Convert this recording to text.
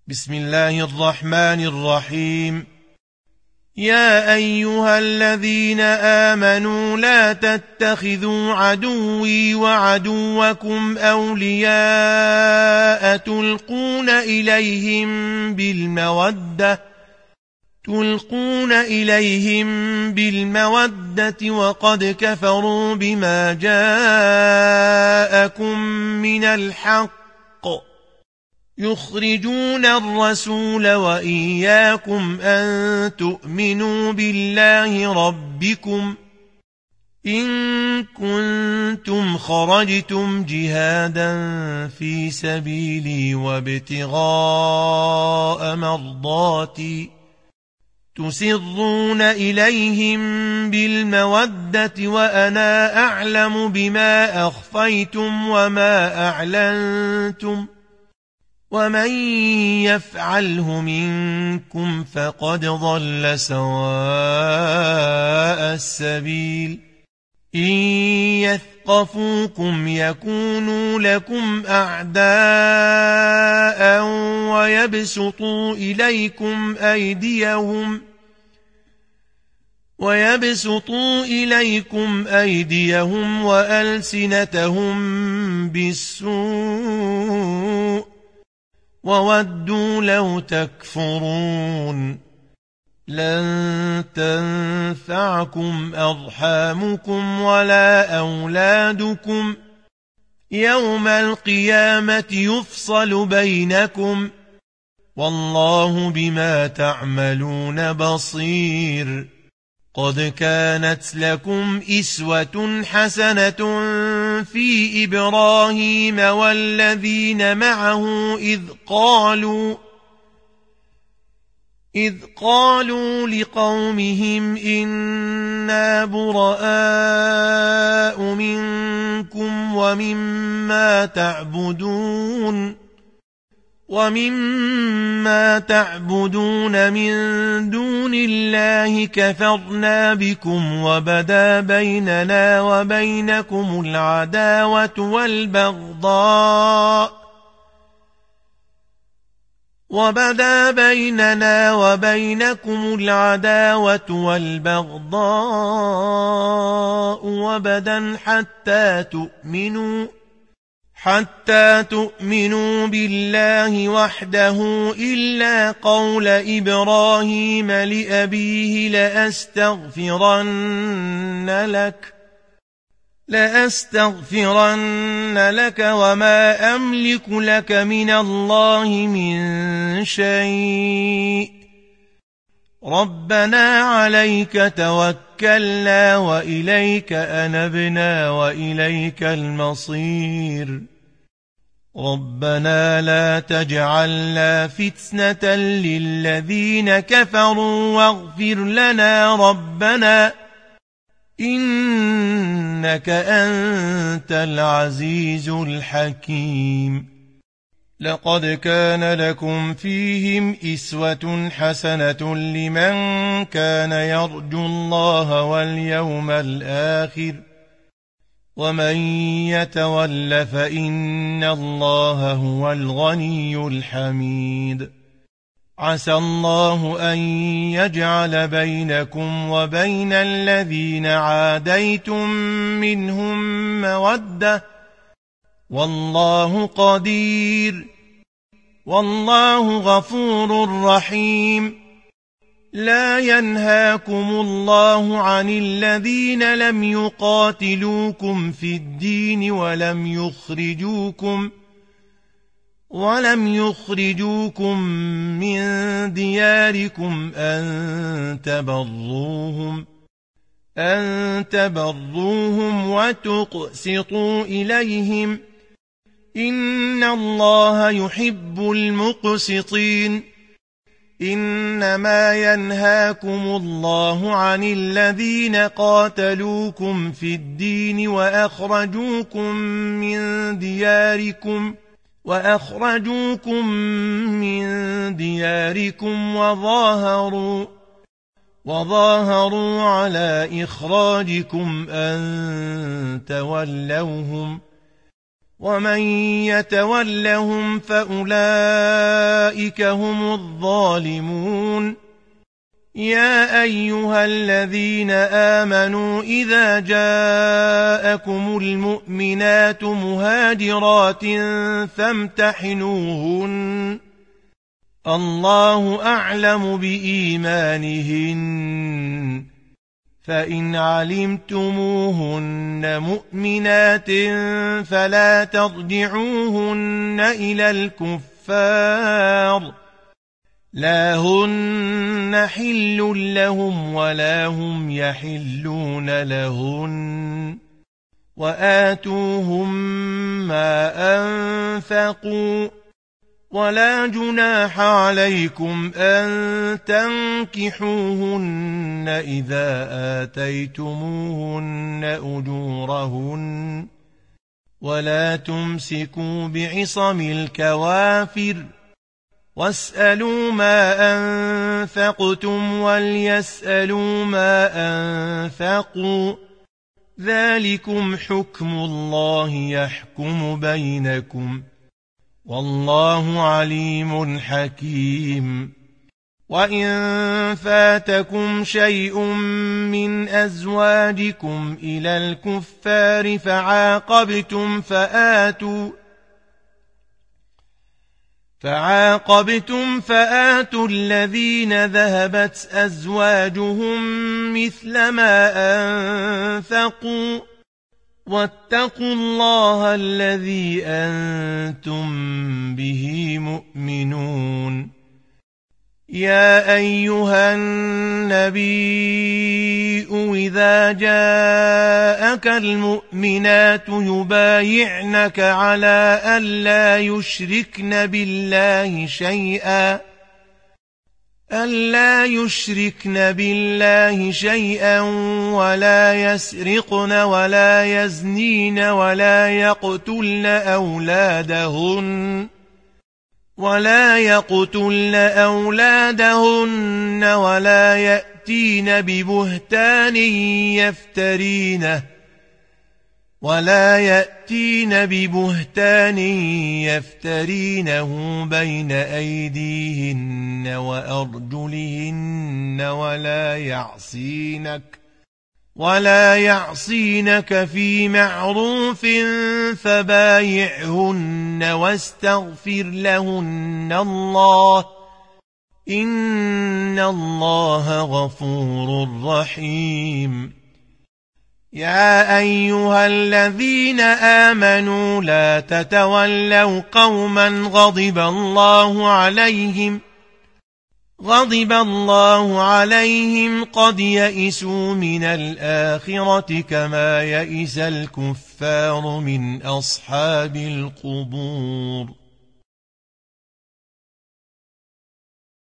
بسم الله الرحمن الرحيم. يا أيها الذين آمنوا لا تتخذوا عدوي وعدوكم أولياء تلقون إليهم بالمودة وقد كفروا بما جاءكم من الحق يخرجون الرسول وإياكم أن تؤمنوا بالله ربكم إن كنتم خرجتم جهادا في سبيلي وابتغاء مرضاتي تسرون إليهم بالمودة وأنا أعلم بما أخفيتم وما أعلنتم ومن يفعله منكم فقد ضل سواء السبيل إن يثقفوكم يكونوا لكم أعداء ويبسطوا إليكم أيديهم وألسنتهم بالسوء وودوا لو تكفرون لن تنفعكم أرحامكم ولا أولادكم يوم القيامة يفصل بينكم والله بما تعملون بصير. قد كانت لكم إسوة حسنة في إبراهيم والذين معه إذ قالوا لقومهم إنا براء منكم ومما تعبدون من دون الله كفرنا بكم وبدا بيننا وبينكم العداوة والبغضاء وبدا حتى تؤمنوا بالله وحده إلا قول إبراهيم لأبيه لأستغفرن لك وما أملك لك من الله من شيء ربنا عليك توكلنا وإليك أنبنا وإليك المصير ربنا لا تجعلنا فتنة للذين كفروا واغفر لنا ربنا إنك أنت العزيز الحكيم. لقد كان لكم فيهم إسوة حسنة لمن كان يرجو الله واليوم الآخر ومن يتول فإن الله هو الغني الحميد. عسى الله أن يجعل بينكم وبين الذين عاديتم منهم مودة والله قدير والله غفور رحيم. لا ينهاكم الله عن الذين لم يقاتلوكم في الدين ولم يخرجوكم من دياركم أن تبروهم وتقسطوا إليهم إن الله يحب المقسطين. إنما ينهاكم الله عن الذين قاتلوكم في الدين وأخرجوكم من دياركم وظاهروا على إخراجكم أن تولوهم ومن يتولهم فأولئك هم الظالمون يا أيها الذين آمنوا إذا جاءكم المؤمنات مهاجرات فامتحنوهن الله أعلم بإيمانهن فإن علمتموهن مؤمنات فلا ترجعوهن إلى الكفار لا هن حل لهم ولا هم يحلون لهن وآتوهم ما أنفقوا ولا جناح عليكم أن تنكحوهن إذا آتيتموهن أجورهن ولا تمسكوا بعصم الكوافر واسألوا ما أنفقتم وليسألوا ما أنفقوا ذلكم حكم الله يحكم بينكم والله عليم حكيم وإن فاتكم شيء من أزواجكم إلى الكفار فعاقبتم فآتوا الذين ذهبت أزواجهم مثل ما أنفقوا واتقوا الله الذي أنتم به مؤمنون يا أيها النبي إذا جاءك المؤمنات يبايعنك على ألا يشركن بالله شيئا ولا يسرقن ولا يزنين ولا يقتلن أولادهن ولا يأتين ببهتان يفترينه بين أيديهن وأرجلهن ولا يعصينك في معروف فبايعهن واستغفر لهن الله إن الله غفور رحيم يا أيها الذين آمنوا لا تتولوا قوما غضب الله عليهم قد يئسوا من الآخرة كما يئس الكفار من أصحاب القبور